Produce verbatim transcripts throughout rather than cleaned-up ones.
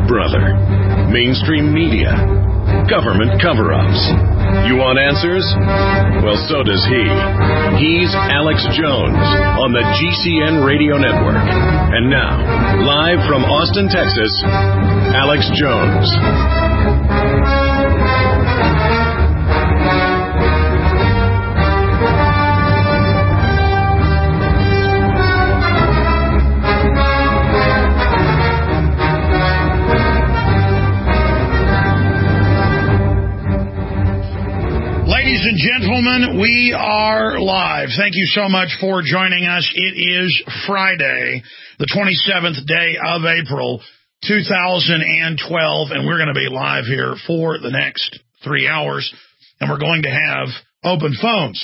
brother. Mainstream media. Government cover-ups. You want answers? Well, so does he. He's Alex Jones on the G C N Radio Network. And now, live from Austin, Texas, Alex Jones. Ladies and gentlemen, we are live. Thank you so much for joining us. It is Friday, the twenty-seventh day of April, two thousand twelve, and we're going to be live here for the next three hours, and we're going to have open phones.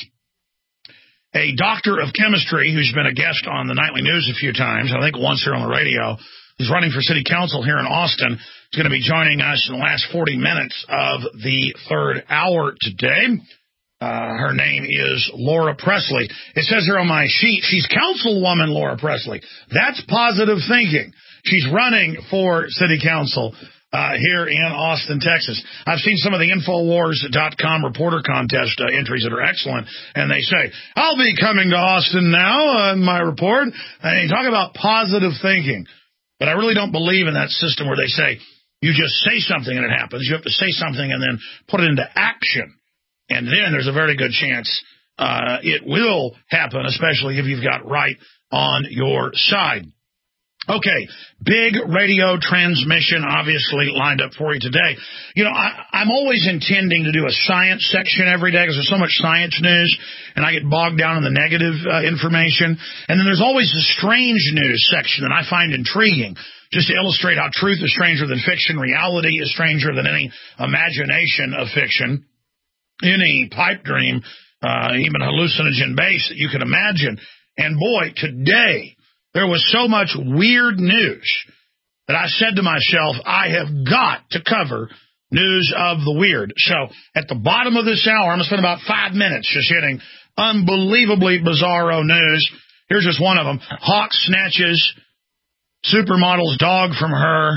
A doctor of chemistry who's been a guest on the Nightly News a few times, I think once here on the radio, who's running for city council here in Austin, is going to be joining us in the last forty minutes of the third hour today. Uh, her name is Laura Presley. It says here on my sheet, she's Councilwoman Laura Presley. That's positive thinking. She's running for city council uh, here in Austin, Texas. I've seen some of the Infowars dot com reporter contest uh, entries that are excellent, and they say, I'll be coming to Austin now on my report. And you talk about positive thinking. But I really don't believe in that system where they say, you just say something and it happens. You have to say something and then put it into action. And then there's a very good chance uh, it will happen, especially if you've got right on your side. Okay, big radio transmission obviously lined up for you today. You know, I, I'm always intending to do a science section every day because there's so much science news, and I get bogged down in the negative uh, information. And then there's always the strange news section that I find intriguing, just to illustrate how truth is stranger than fiction, reality is stranger than any imagination of fiction, any pipe dream, uh, even hallucinogen base that you can imagine. And boy, today there was so much weird news that I said to myself, I have got to cover news of the weird. So at the bottom of this hour, I'm going to spend about five minutes just hitting unbelievably bizarro news. Here's just one of them. Hawk snatches supermodel's dog from her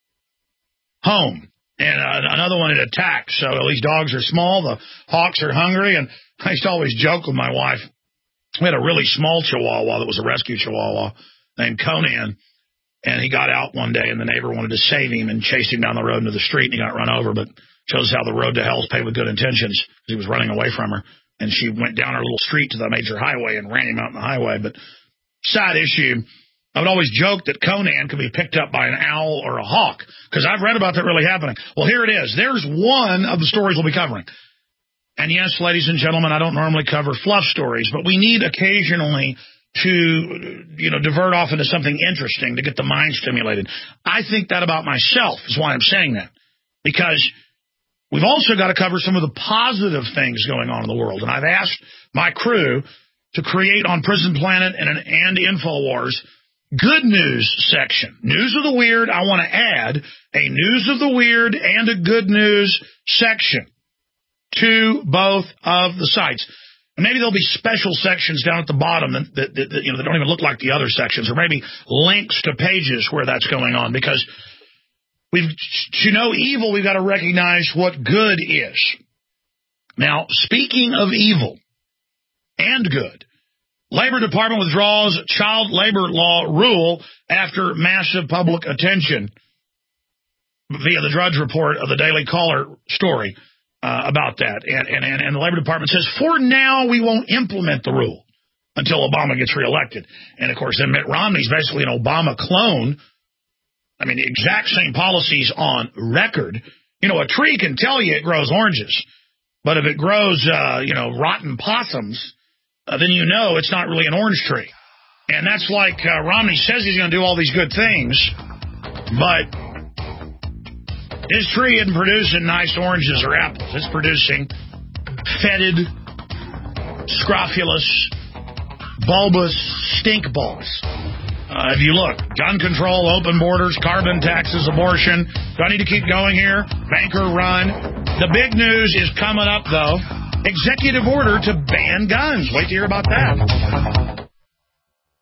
home. And uh, another one, it attacks. So these dogs are small. The hawks are hungry. And I used to always joke with my wife. We had a really small chihuahua that was a rescue chihuahua named Conan. And he got out one day, and the neighbor wanted to save him and chased him down the road into the street, and he got run over. But shows how the road to hell is paved with good intentions. He was running away from her. And she went down her little street to the major highway and ran him out in the highway. But side issue, I would always joke that Conan could be picked up by an owl or a hawk, because I've read about that really happening. Well, here it is. There's one of the stories we'll be covering. And yes, ladies and gentlemen, I don't normally cover fluff stories, but we need occasionally to, you know, divert off into something interesting to get the mind stimulated. I think that about myself is why I'm saying that, because we've also got to cover some of the positive things going on in the world. And I've asked my crew to create on Prison Planet and, and Infowars good news section. News of the weird. I want to add a news of the weird and a good news section to both of the sites. And maybe there'll be special sections down at the bottom that, that, that, that you know that don't even look like the other sections, or maybe links to pages where that's going on, because we've to know evil, we've got to recognize what good is. Now, speaking of evil and good, Labor Department withdraws child labor law rule after massive public attention via the Drudge Report of the Daily Caller story uh, about that. And, and, and the Labor Department says, for now, we won't implement the rule until Obama gets reelected. And, of course, then Mitt Romney's basically an Obama clone. I mean, the exact same policies on record. You know, a tree can tell you it grows oranges, but if it grows, uh, you know, rotten possums, Uh, then you know it's not really an orange tree. And that's like uh, Romney says he's going to do all these good things, but his tree isn't producing nice oranges or apples. It's producing fetid, scrofulous, bulbous stink balls. Uh, if you look, gun control, open borders, carbon taxes, abortion. Do I need to keep going here? Banker run. The big news is coming up, though. Executive order to ban guns. Wait to hear about that.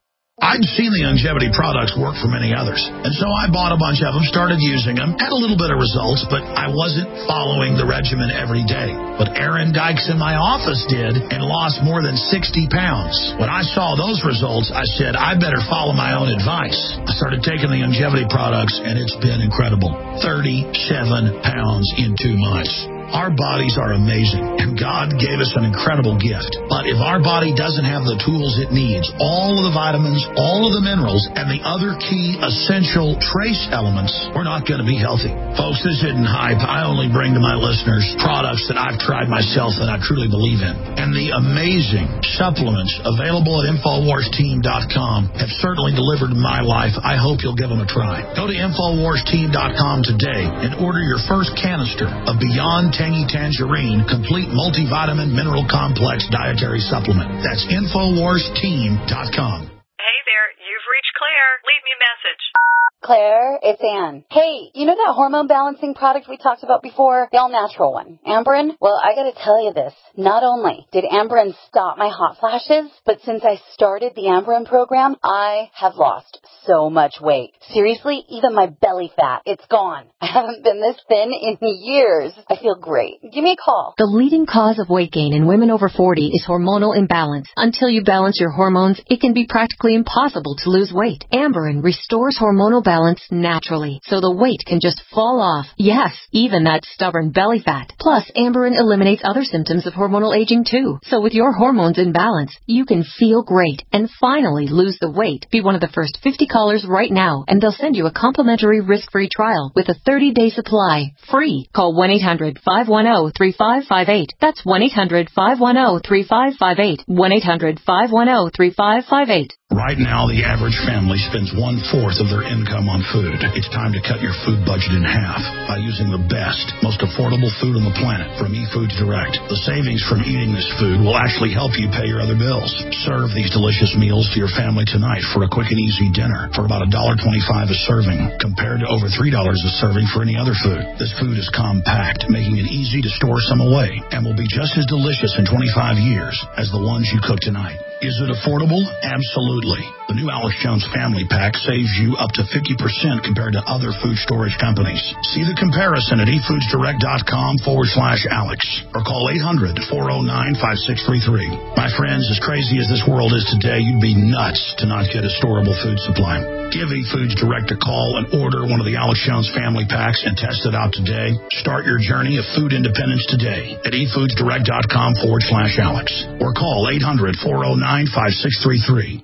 I'd seen the longevity products work for many others, and so I bought a bunch of them, started using them, had a little bit of results, but I wasn't following the regimen every day. But Aaron Dykes in my office did and lost more than sixty pounds. When I saw those results, I said, I better follow my own advice. I started taking the longevity products, and it's been incredible. thirty-seven pounds in two months. Our bodies are amazing, and God gave us an incredible gift. But if our body doesn't have the tools it needs, all of the vitamins, all of the minerals, and the other key essential trace elements, we're not going to be healthy. Folks, this isn't hype. I only bring to my listeners products that I've tried myself and I truly believe in. And the amazing supplements available at Infowars Team dot com have certainly delivered in my life. I hope you'll give them a try. Go to Infowars Team dot com today and order your first canister of Beyond Tangy Tangerine Complete Multivitamin Mineral Complex Dietary Supplement. That's Infowars Team dot com. Hey there, you've reached Claire. Leave me a message. Claire, it's Ann. Hey, you know that hormone balancing product we talked about before? The all-natural one. Amberen? Well, I gotta tell you this. Not only did Amberen stop my hot flashes, but since I started the Amberen program, I have lost so much weight. Seriously, even my belly fat, it's gone. I haven't been this thin in years. I feel great. Give me a call. The leading cause of weight gain in women over forty is hormonal imbalance. Until you balance your hormones, it can be practically impossible to lose weight. Amberen restores hormonal balance naturally, so the weight can just fall off. Yes, even that stubborn belly fat. Plus, Amberen eliminates other symptoms of hormonal aging too. So with your hormones in balance, you can feel great and finally lose the weight. Be one of the first fifty callers right now, and they'll send you a complimentary risk-free trial with a thirty-day supply. Free. Call one eight hundred, five one zero, three five five eight. That's one eight hundred, five one zero, three five five eight. one eight hundred, five one zero, three five five eight. Right now, the average family spends one-fourth of their income on food. It's time to cut your food budget in half by using the best, most affordable food on the planet from eFoods Direct. The savings from eating this food will actually help you pay your other bills. Serve these delicious meals to your family tonight for a quick and easy dinner for about one dollar and twenty-five cents a serving, compared to over three dollars a serving for any other food. This food is compact, making it easy to store some away, and will be just as delicious in twenty-five years as the ones you cook tonight. Is it affordable? Absolutely. The new Alex Jones Family Pack saves you up to fifty percent compared to other food storage companies. See the comparison at eFoodsDirect.com forward slash Alex or call eight hundred, four oh nine, five six three three. My friends, as crazy as this world is today, you'd be nuts to not get a storable food supply. Give eFoods Direct a call and order one of the Alex Jones Family Packs and test it out today. Start your journey of food independence today at eFoodsDirect.com forward slash Alex or call eight hundred, four oh nine, five six three three.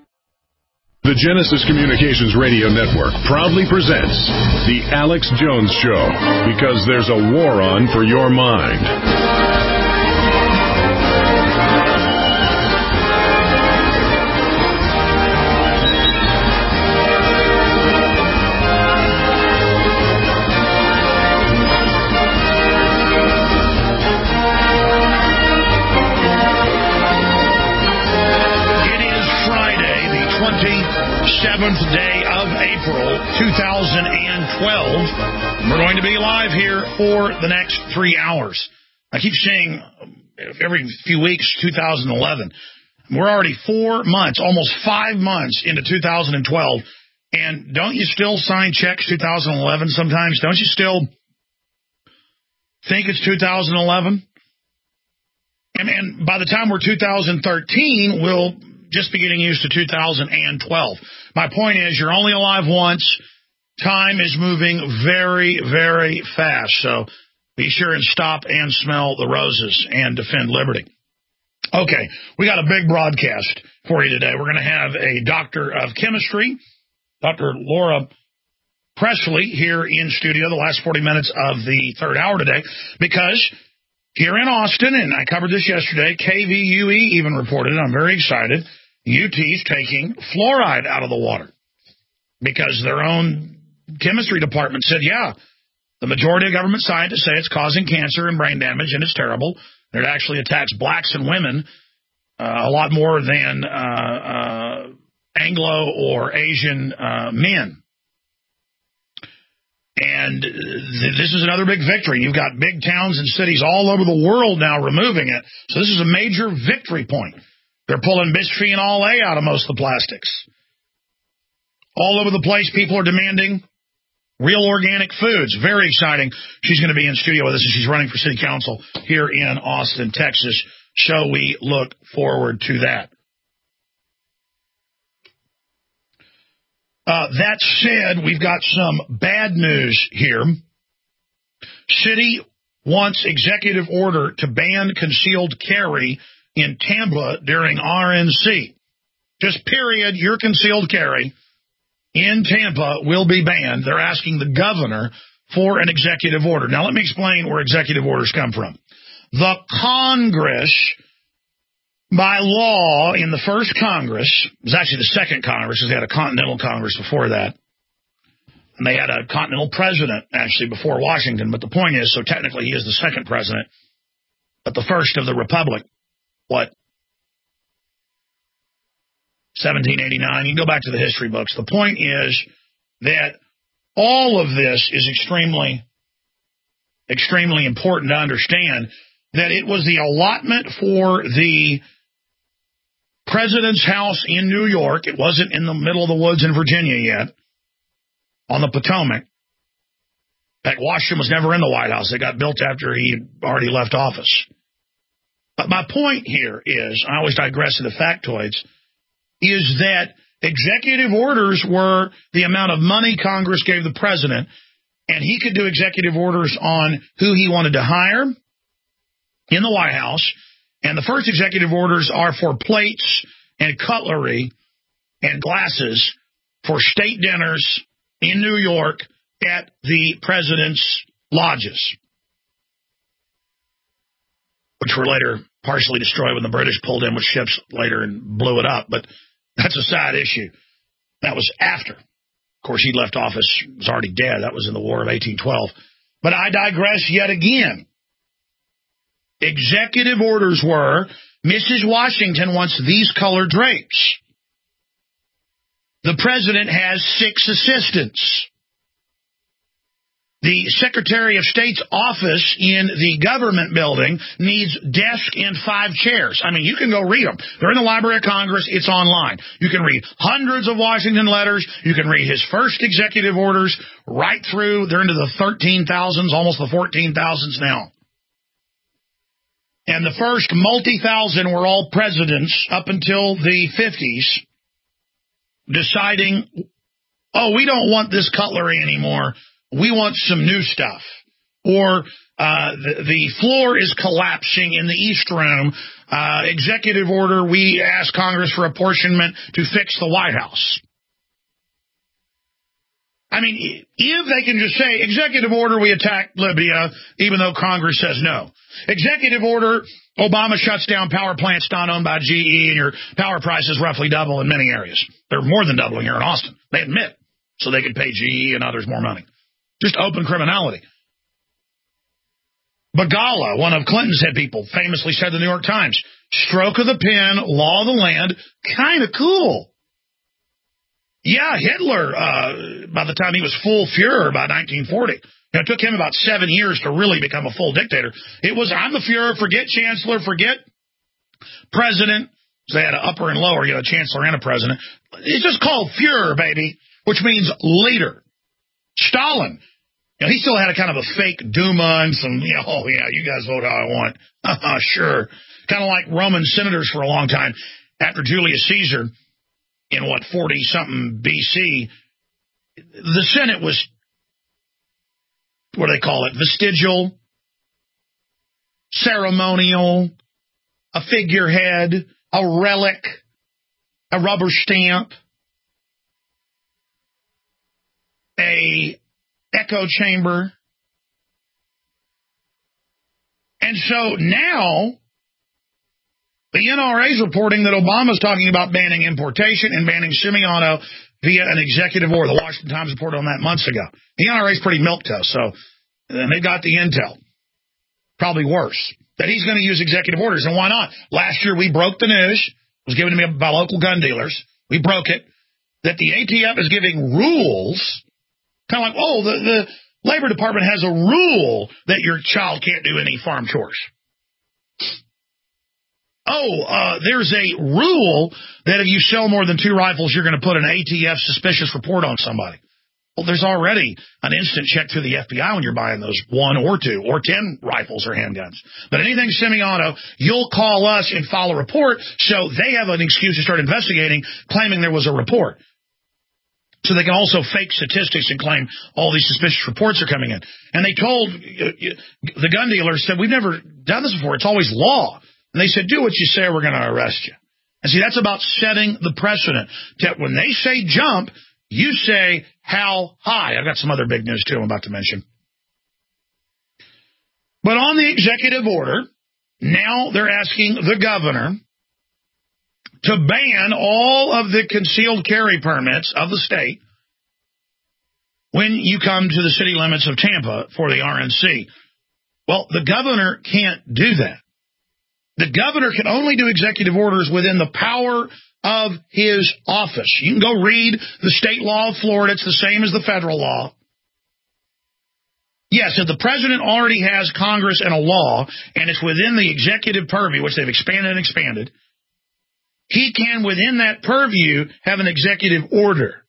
The Genesis Communications Radio Network proudly presents The Alex Jones Show, because there's a war on for your mind. seventh day of April, two thousand twelve. We're going to be live here for the next three hours. I keep saying every few weeks, two thousand eleven. We're already four months, almost five months into two thousand twelve. And don't you still sign checks two thousand eleven sometimes? Don't you still think it's two thousand eleven? And, and by the time we're two thousand thirteen, we'll just be getting used to two thousand twelve. My point is, you're only alive once. Time is moving very, very fast. So be sure and stop and smell the roses and defend liberty. Okay, we got a big broadcast for you today. We're going to have a doctor of chemistry, Doctor Laura Presley, here in studio the last forty minutes of the third hour today, because here in Austin, and I covered this yesterday, K V U E even reported, and I'm very excited, U T's taking fluoride out of the water because their own chemistry department said, yeah, the majority of government scientists say it's causing cancer and brain damage, and it's terrible. It actually attacks blacks and women uh, a lot more than uh, uh, Anglo or Asian uh, men. And th- this is another big victory. You've got big towns and cities all over the world now removing it. So this is a major victory point. They're pulling bisphenol A out of most of the plastics. All over the place, people are demanding real organic foods. Very exciting. She's going to be in studio with us, and she's running for city council here in Austin, Texas. So we look forward to that. Uh, that said, we've got some bad news here. City wants executive order to ban concealed carry in Tampa during R N C. Just period, your concealed carry in Tampa will be banned. They're asking the governor for an executive order. Now, let me explain where executive orders come from. The Congress, by law, in the first Congress, it was actually the second Congress, because they had a Continental Congress before that, and they had a Continental President, actually, before Washington, but the point is, so technically he is the second president, but the first of the Republic, what, seventeen eighty-nine, you can go back to the history books. The point is that all of this is extremely, extremely important to understand, that it was the allotment for the president's house in New York. It wasn't in the middle of the woods in Virginia yet, on the Potomac. In fact, Washington was never in the White House. It got built after he already left office. But my point here is, I always digress into factoids, is that executive orders were the amount of money Congress gave the president, and he could do executive orders on who he wanted to hire in the White House. And the first executive orders are for plates and cutlery and glasses for state dinners in New York at the president's lodges, which were later partially destroyed when the British pulled in with ships later and blew it up. But that's a side issue. That was after. Of course, he left office, was already dead. That was in the War of eighteen twelve. But I digress yet again. Executive orders were, Missus Washington wants these color drapes. The president has six assistants. The Secretary of State's office in the government building needs desk and five chairs. I mean, you can go read them. They're in the Library of Congress. It's online. You can read hundreds of Washington letters. You can read his first executive orders right through. They're into the thirteen thousands, almost the fourteen thousands now. And the first multi-thousand were all presidents up until the fifties deciding, oh, we don't want this cutlery anymore. We want some new stuff. Or uh, the, the floor is collapsing in the East Room. Uh, executive order, we ask Congress for apportionment to fix the White House. I mean, if they can just say, executive order, we attack Libya, even though Congress says no. Executive order, Obama shuts down power plants not owned by G E, and your power prices roughly double in many areas. They're more than doubling here in Austin. They admit, so they can pay G E and others more money. Just open criminality. Begala, one of Clinton's head people, famously said to the New York Times, stroke of the pen, law of the land, kind of cool. Yeah, Hitler, uh, by the time he was full Fuhrer by nineteen forty, you know, it took him about seven years to really become a full dictator. It was, I'm the Fuhrer, forget Chancellor, forget President. So they had an upper and lower, you know, a Chancellor and a President. It's just called Fuhrer, baby, which means leader. Stalin. You know, he still had a kind of a fake Duma and some, you know, oh, yeah, you guys vote how I want. Sure. Kind of like Roman senators for a long time. After Julius Caesar, in what, forty-something B C, the Senate was, what do they call it, vestigial, ceremonial, a figurehead, a relic, a rubber stamp, a echo chamber. And so now the N R A is reporting that Obama's talking about banning importation and banning semi-auto via an executive order. The Washington Times reported on that months ago. The N R A is pretty milquetoast, so and they got the intel. Probably worse. That he's going to use executive orders, and why not? Last year we broke the news. It was given to me by local gun dealers. We broke it. That the A T F is giving rules, kind of like, oh, the, the Labor Department has a rule that your child can't do any farm chores. oh, uh, there's a rule that if you sell more than two rifles, you're going to put an A T F suspicious report on somebody. Well, there's already an instant check through the F B I when you're buying those one or two or ten rifles or handguns. But anything semi-auto, you'll call us and file a report, so they have an excuse to start investigating, claiming there was a report. So they can also fake statistics and claim all these suspicious reports are coming in. And they told, uh, the gun dealer said, we've never done this before. It's always law. And they said, do what you say or we're going to arrest you. And see, that's about setting the precedent. That when they say jump, you say how high. I've got some other big news, too, I'm about to mention. But on the executive order, now they're asking the governor to ban all of the concealed carry permits of the state when you come to the city limits of Tampa for the R N C. Well, the governor can't do that. The governor can only do executive orders within the power of his office. You can go read the state law of Florida. It's the same as the federal law. Yes, if the president already has Congress and a law, and it's within the executive purview, which they've expanded and expanded, he can, within that purview, have an executive order.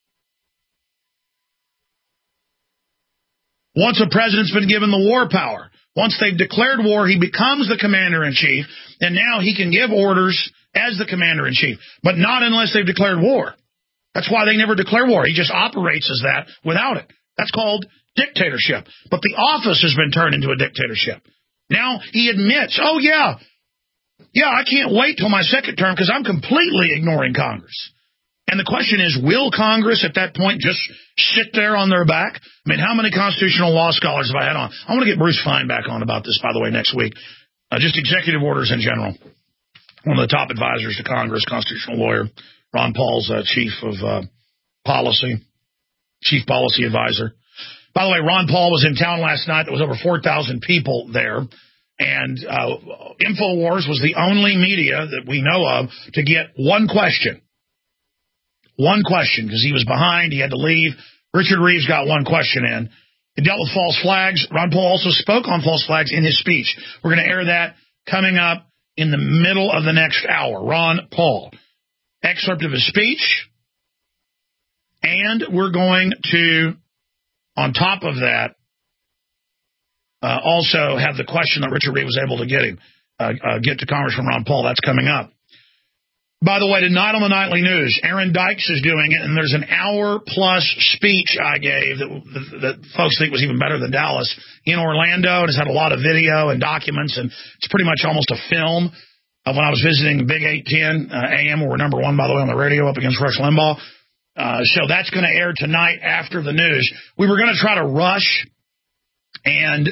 Once a president's been given the war power, once they've declared war, he becomes the commander-in-chief, and now he can give orders as the commander-in-chief, but not unless they've declared war. That's why they never declare war. He just operates as that without it. That's called dictatorship. But the office has been turned into a dictatorship. Now he admits, oh, yeah, yeah, I can't wait till my second term because I'm completely ignoring Congress. And the question is, will Congress at that point just sit there on their back? I mean, how many constitutional law scholars have I had on? I want to get Bruce Fein back on about this, by the way, next week. Uh, just executive orders in general. One of the top advisors to Congress, constitutional lawyer. Ron Paul's uh, chief of uh, policy, chief policy advisor. By the way, Ron Paul was in town last night. There was over four thousand people there. And uh, InfoWars was the only media that we know of to get one question. One question, because he was behind. He had to leave. Richard Reeves got one question in. He dealt with false flags. Ron Paul also spoke on false flags in his speech. We're going to air that coming up in the middle of the next hour. Ron Paul. Excerpt of his speech. And we're going to, on top of that, uh, also have the question that Richard Reeves was able to get him, uh, uh, get to Congressman Ron Paul. That's coming up. By the way, tonight on the Nightly News, Aaron Dykes is doing it, and there's an hour-plus speech I gave that, that folks think was even better than Dallas in Orlando, and it's had a lot of video and documents, and it's pretty much almost a film of when I was visiting Big eight ten uh, A M, where we're number one, by the way, on the radio up against Rush Limbaugh. Uh, so that's going to air tonight after the news. We were going to try to rush and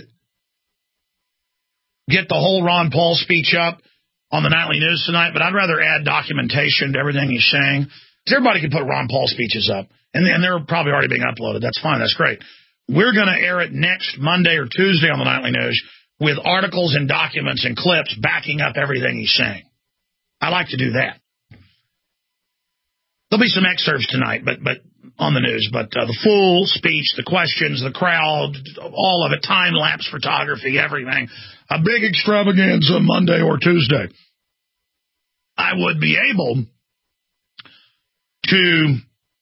get the whole Ron Paul speech up on the Nightly News tonight, but I'd rather add documentation to everything he's saying. Because everybody can put Ron Paul speeches up, and, and they're probably already being uploaded. That's fine. That's great. We're going to air it next Monday or Tuesday on the Nightly News with articles and documents and clips backing up everything he's saying. I like to do that. There'll be some excerpts tonight, but but on the news, but uh, the full speech, the questions, the crowd, all of it, time-lapse photography, everything. A big extravaganza Monday or Tuesday. I would be able to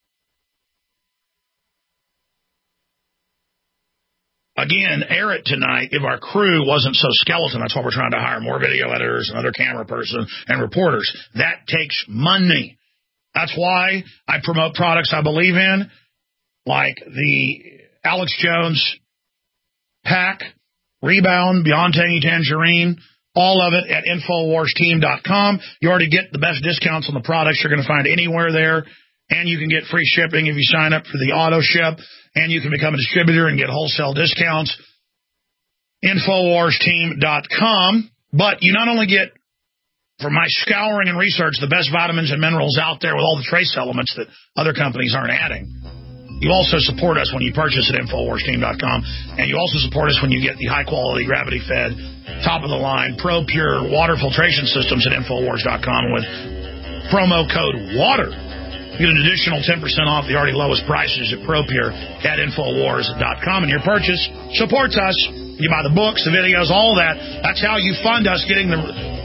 again air it tonight if our crew wasn't so skeleton. That's why we're trying to hire more video editors and other camera person and reporters. That takes money. That's why I promote products I believe in, like the Alex Jones pack, Rebound, Beyond Tangy Tangerine, all of it at Infowars Team dot com. You already get the best discounts on the products you're going to find anywhere there, and you can get free shipping if you sign up for the auto ship, and you can become a distributor and get wholesale discounts. Infowars Team dot com. But you not only get, from my scouring and research, the best vitamins and minerals out there with all the trace elements that other companies aren't adding. You also support us when you purchase at Infowars Team dot com, and you also support us when you get the high-quality, gravity-fed, top-of-the-line, Pro-Pure water filtration systems at Infowars dot com with promo code WATER. You get an additional ten percent off the already lowest prices at Pro-Pure at Infowars dot com, and your purchase supports us. You buy the books, the videos, all that. That's how you fund us getting the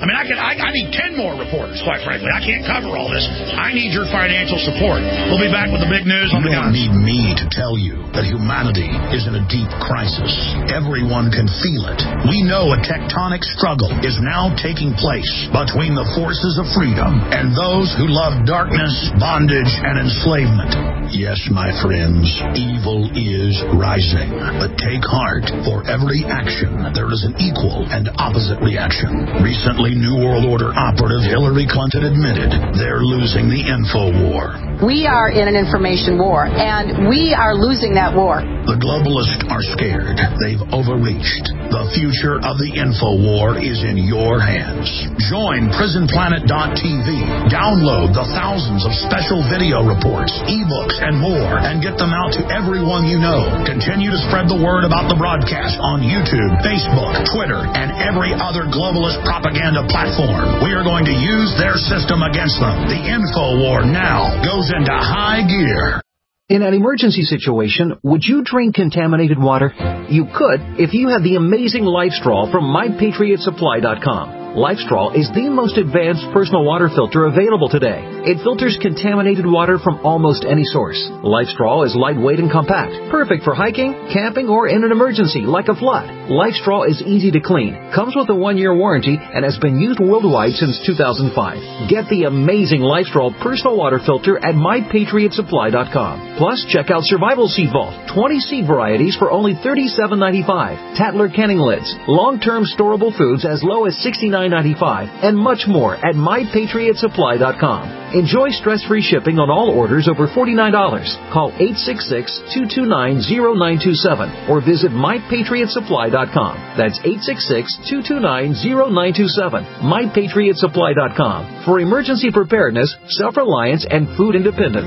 I mean, I can. I, I need ten more reporters, quite frankly. I can't cover all this. I need your financial support. We'll be back with the big news on you the guns. You don't need me to tell you that humanity is in a deep crisis. Everyone can feel it. We know a tectonic struggle is now taking place between the forces of freedom and those who love darkness, bondage, and enslavement. Yes, my friends, evil is rising. But take heart. For every action, there is an equal and opposite reaction. Recently, New World Order operative Hillary Clinton admitted they're losing the info war. We are in an information war, and we are losing that war. The globalists are scared. They've overreached. The future of the info war is in your hands. Join prison planet dot t v. Download the thousands of special video reports, ebooks, and more, and get them out to everyone you know. Continue to spread the word about the broadcast on YouTube, Facebook, Twitter, and every other globalist propaganda platform. We are going to use their system against them. The info war now goes into high gear. In an emergency situation, would you drink contaminated water? You could if you had the amazing LifeStraw from my patriot supply dot com. LifeStraw is the most advanced personal water filter available today. It filters contaminated water from almost any source. LifeStraw is lightweight and compact, perfect for hiking, camping, or in an emergency like a flood. LifeStraw is easy to clean, comes with a one-year warranty, and has been used worldwide since two thousand five. Get the amazing LifeStraw personal water filter at my patriot supply dot com. Plus, check out Survival Seed Vault, twenty seed varieties for only thirty-seven ninety-five. Tattler canning lids, long-term storable foods as low as sixty-nine ninety-five, and much more at my patriot supply dot com. Enjoy stress-free shipping on all orders over forty-nine dollars. Call eight six six, two two nine, zero nine two seven or visit my patriot supply dot com. That's eight six six, two two nine, zero nine two seven. my patriot supply dot com for emergency preparedness, self-reliance, and food independence.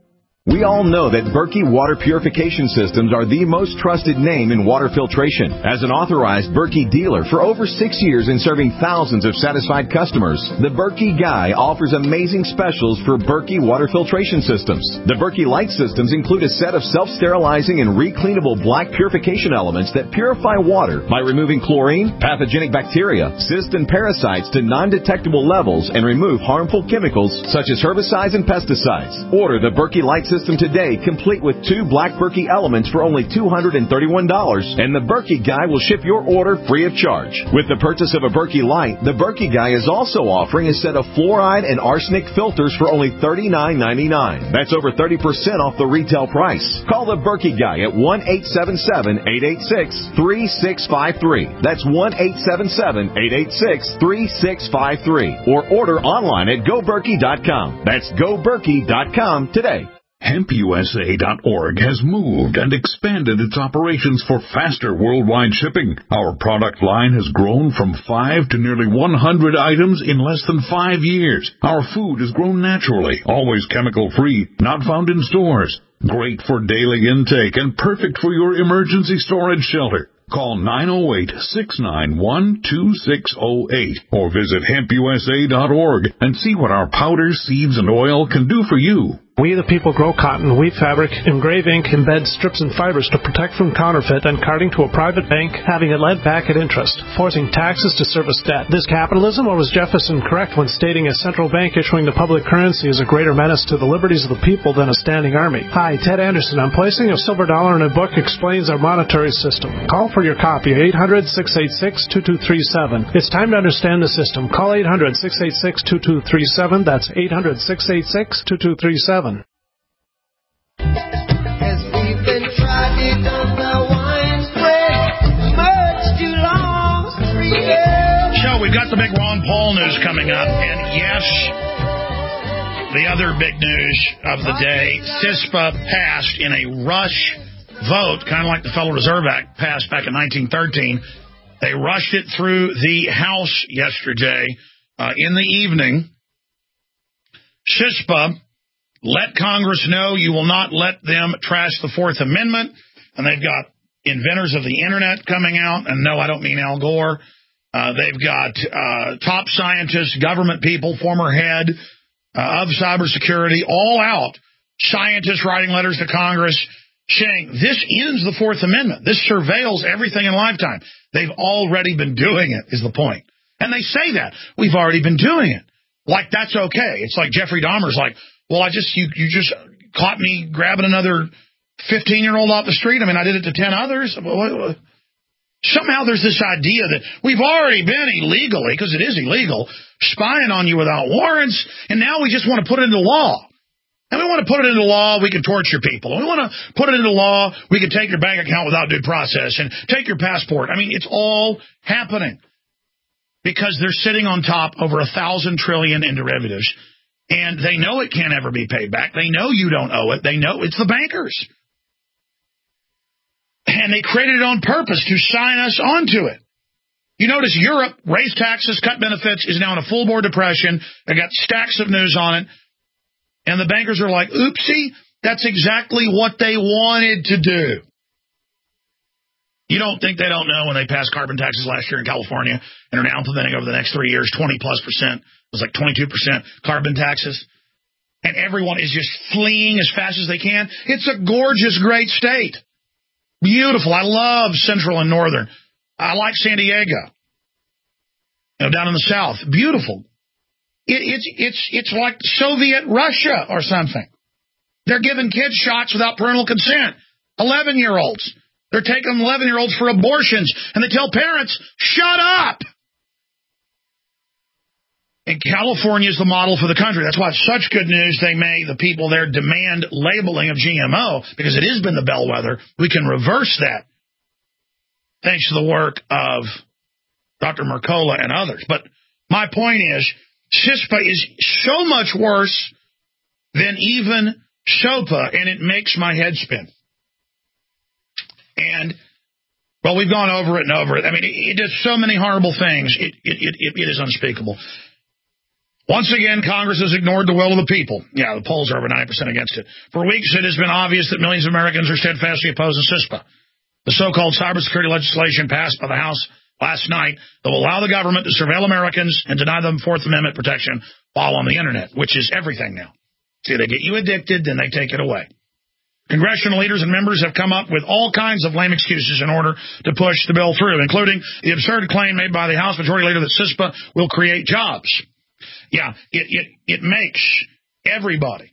We all know that Berkey Water Purification Systems are the most trusted name in water filtration. As an authorized Berkey dealer for over six years and serving thousands of satisfied customers, the Berkey Guy offers amazing specials for Berkey Water Filtration Systems. The Berkey Light Systems include a set of self-sterilizing and recleanable black purification elements that purify water by removing chlorine, pathogenic bacteria, cysts, and parasites to non-detectable levels and remove harmful chemicals such as herbicides and pesticides. Order the Berkey Light Systems today, complete with two black Berkey elements for only two hundred thirty-one dollars, and the Berkey Guy will ship your order free of charge. With the purchase of a Berkey Light, the Berkey Guy is also offering a set of fluoride and arsenic filters for only thirty-nine ninety-nine. That's over thirty percent off the retail price. Call the Berkey Guy at one eight seven seven, eight eight six, three six five three. That's one eight seven seven, eight eight six, three six five three. Or order online at go berkey dot com. That's go berkey dot com today. hemp u s a dot org has moved and expanded its operations for faster worldwide shipping. Our product line has grown from five to nearly one hundred items in less than five years. Our food is grown naturally, always chemical-free, not found in stores. Great for daily intake and perfect for your emergency storage shelter. Call nine oh eight, six nine one, two six oh eight or visit hemp u s a dot org and see what our powders, seeds, and oil can do for you. We the people grow cotton, weave fabric, engrave ink, embed strips and fibers to protect from counterfeit and carting to a private bank, having it lent back at interest, forcing taxes to service debt. This capitalism, or was Jefferson correct when stating a central bank issuing the public currency is a greater menace to the liberties of the people than a standing army? Hi, Ted Anderson. I'm placing a silver dollar in a book explains our monetary system. Call for your copy at eight hundred, six eight six, two two three seven. It's time to understand the system. Call eight hundred, six eight six, two two three seven. That's eight hundred, six eight six, two two three seven. As we've been trying on the wine spread much too long, so we've got the big Ron Paul news coming up, and yes, the other big news of the day, CISPA passed in a rush vote, kind of like the Federal Reserve Act passed back in nineteen thirteen. They rushed it through the House yesterday uh, in the evening. CISPA, let Congress know you will not let them trash the Fourth Amendment. And they've got inventors of the Internet coming out. And no, I don't mean Al Gore. Uh, they've got uh, top scientists, government people, former head uh, of cybersecurity, all out. Scientists writing letters to Congress saying this ends the Fourth Amendment. This surveils everything in lifetime. They've already been doing it, is the point. And they say that. We've already been doing it. Like, that's okay. It's like Jeffrey Dahmer's like, well, I just, you, you just caught me grabbing another fifteen-year-old off the street. I mean, I did it to ten others. Somehow there's this idea that we've already been illegally, because it is illegal, spying on you without warrants, and now we just want to put it into law. And we want to put it into law, we can torture people. And we want to put it into law, we can take your bank account without due process and take your passport. I mean, it's all happening because they're sitting on top over a thousand trillion in derivatives. And they know it can't ever be paid back. They know you don't owe it. They know it's the bankers. And they created it on purpose to sign us onto it. You notice Europe raised taxes, cut benefits, is now in a full-bore depression. They got stacks of news on it. And the bankers are like, oopsie, that's exactly what they wanted to do. You don't think they don't know when they passed carbon taxes last year in California and are now implementing over the next three years twenty plus percent. It was like twenty-two percent carbon taxes. And everyone is just fleeing as fast as they can. It's a gorgeous, great state. Beautiful. I love Central and Northern. I like San Diego. You know, down in the South. Beautiful. It, it's it's it's like Soviet Russia or something. They're giving kids shots without parental consent. eleven-year-olds. They're taking eleven-year-olds for abortions, and they tell parents, shut up! And California is the model for the country. That's why it's such good news they may, the people there, demand labeling of G M O, because it has been the bellwether. We can reverse that, thanks to the work of Doctor Mercola and others. But my point is, CISPA is so much worse than even SOPA, and it makes my head spin. And, well, we've gone over it and over it. I mean, it, it does so many horrible things. It, it, it, it is unspeakable. Once again, Congress has ignored the will of the people. Yeah, the polls are over ninety percent against it. For weeks, it has been obvious that millions of Americans are steadfastly opposed to CISPA. The so-called cybersecurity legislation passed by the House last night that will allow the government to surveil Americans and deny them Fourth Amendment protection while on the Internet, which is everything now. See, they get you addicted, then they take it away. Congressional leaders and members have come up with all kinds of lame excuses in order to push the bill through, including the absurd claim made by the House Majority Leader that CISPA will create jobs. Yeah, it, it, it makes everybody.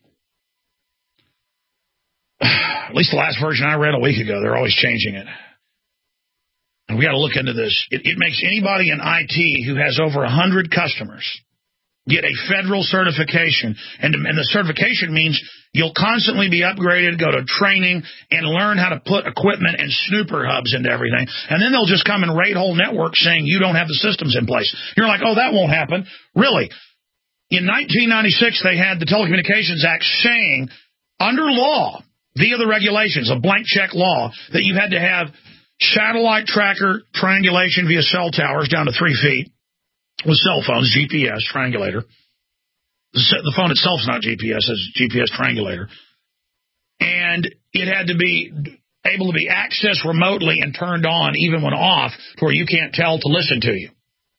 At least the last version I read a week ago, they're always changing it. And we got to look into this. It, it makes anybody in I T who has over one hundred customers get a federal certification. And, and the certification means you'll constantly be upgraded, go to training, and learn how to put equipment and snooper hubs into everything. And then they'll just come and raid whole networks saying you don't have the systems in place. You're like, oh, that won't happen. Really? In nineteen ninety-six, they had the Telecommunications Act saying, under law, via the regulations, a blank check law, that you had to have satellite tracker triangulation via cell towers down to three feet with cell phones, G P S, triangulator. The phone itself is not G P S, it's G P S triangulator. And it had to be able to be accessed remotely and turned on even when off to where you can't tell to listen to you.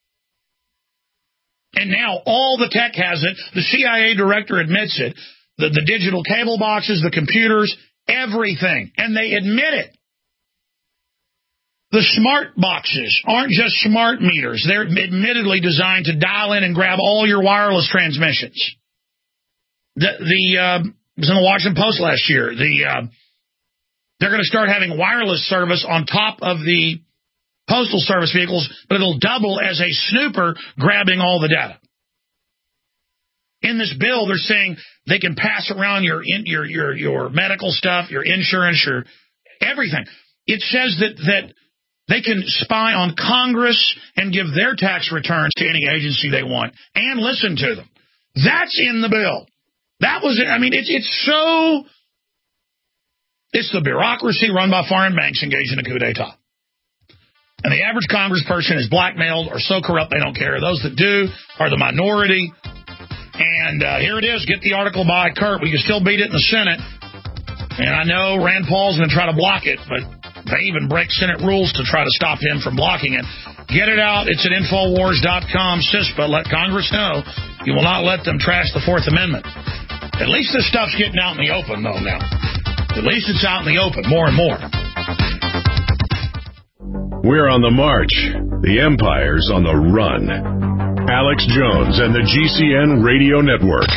And now all the tech has it. The C I A director admits it. The, the digital cable boxes, the computers, everything. And they admit it. The smart boxes aren't just smart meters. They're admittedly designed to dial in and grab all your wireless transmissions. The, the uh, it was in the Washington Post last year. The uh, they're going to start having wireless service on top of the Postal Service vehicles, but it'll double as a snooper grabbing all the data. In this bill, they're saying they can pass around your your your your medical stuff, your insurance, your everything. It says that that they can spy on Congress and give their tax returns to any agency they want and listen to them. That's in the bill. That was it. I mean, it's it's so. It's the bureaucracy run by foreign banks engaged in a coup d'etat. And the average congressperson is blackmailed or so corrupt they don't care. Those that do are the minority. And uh, here it is. Get the article by Kurt. We can still beat it in the Senate. And I know Rand Paul's going to try to block it, but they even break Senate rules to try to stop him from blocking it. Get it out. It's at Infowars dot com. CISPA. Let Congress know you will not let them trash the Fourth Amendment. At least this stuff's getting out in the open, though, now. At least it's out in the open more and more. We're on the march. The empire's on the run. Alex Jones and the G C N Radio Network.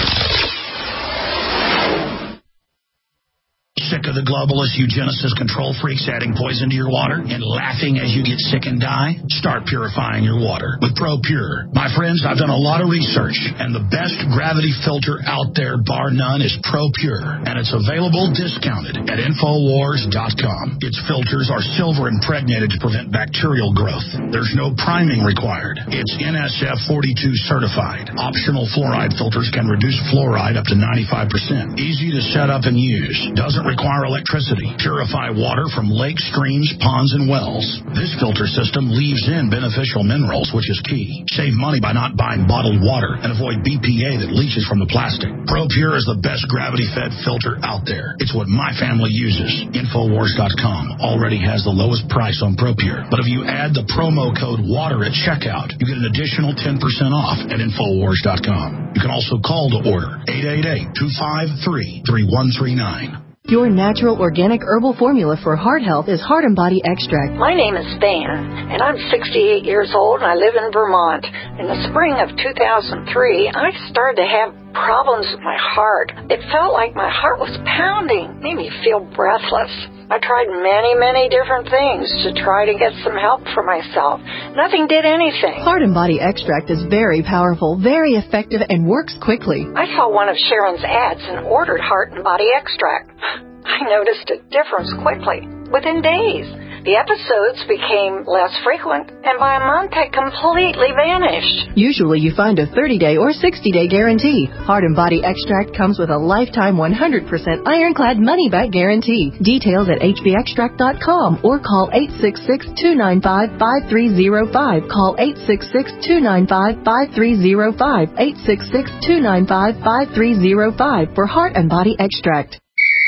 Sick of the globalist eugenicist control freaks adding poison to your water and laughing as you get sick and die? Start purifying your water with ProPure. My friends, I've done a lot of research, and the best gravity filter out there, bar none, is ProPure, and it's available discounted at Infowars dot com. Its filters are silver impregnated to prevent bacterial growth. There's no priming required. It's N S F forty-two certified. Optional fluoride filters can reduce fluoride up to ninety-five percent. Easy to set up and use. Doesn't require electricity. Purify water from lakes, streams, ponds, and wells. This filter system leaves in beneficial minerals, which is key. Save money by not buying bottled water and avoid B P A that leaches from the plastic. ProPure is the best gravity-fed filter out there. It's what my family uses. Infowars dot com already has the lowest price on ProPure. But if you add the promo code WATER at checkout, you get an additional ten percent off at Infowars dot com. You can also call to order eight eight eight, two five three, three one three nine. Your natural organic herbal formula for heart health is Heart and Body Extract. My name is Van, and I'm sixty-eight years old, and I live in Vermont. In the spring of two thousand three, I started to have problems with my heart. It felt like my heart was pounding, made me feel breathless. I tried many, many different things to try to get some help for myself. Nothing did anything. Heart and Body Extract is very powerful, very effective, and works quickly. I saw one of Sharon's ads and ordered Heart and Body Extract. I noticed a difference quickly, within days. The episodes became less frequent, and by a month had completely vanished. Usually you find a thirty-day or sixty-day guarantee. Heart and Body Extract comes with a lifetime one hundred percent ironclad money-back guarantee. Details at H B extract dot com or call eight six six, two nine five, five three zero five. Call eight six six, two nine five, five three zero five. eight six six, two nine five, five three zero five for Heart and Body Extract.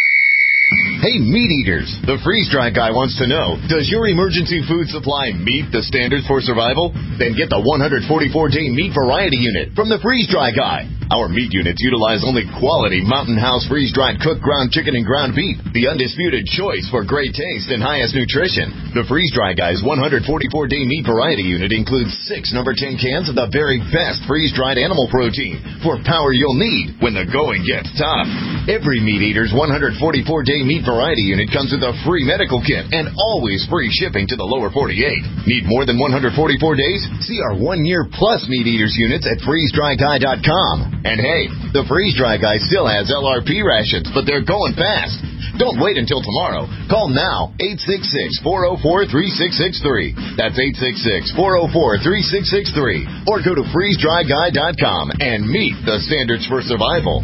Hey, meat eaters! The freeze-dry guy wants to know, does your emergency food supply meet the standards for survival? Then get the one hundred forty-four day meat variety unit from the freeze-dry guy. Our meat units utilize only quality Mountain House freeze-dried cooked ground chicken and ground beef, the undisputed choice for great taste and highest nutrition. The freeze-dry guy's one hundred forty-four day meat variety unit includes six number ten cans of the very best freeze-dried animal protein for power you'll need when the going gets tough. Every meat eater's one hundred forty-four day meat variety unit comes with a free medical kit and always free shipping to the lower forty-eight. Need more than one hundred forty-four days? See our one year plus meat eaters units at freeze dry guy dot com. And hey, the Freeze Dry Guy still has L R P rations, but they're going fast. Don't wait until tomorrow. Call now, eight six six, four oh four, three six six three. That's eight six six, four oh four, three six six three. Or go to freeze dry guy dot com and meet the standards for survival.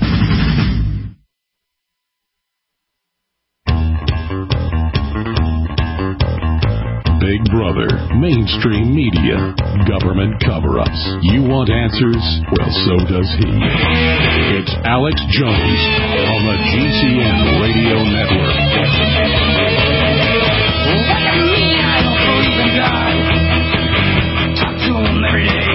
Big Brother, mainstream media, government cover-ups. You want answers? Well, so does he. It's Alex Jones on the G C N Radio Network. What do you mean I don't believe in God? Talk to him every day.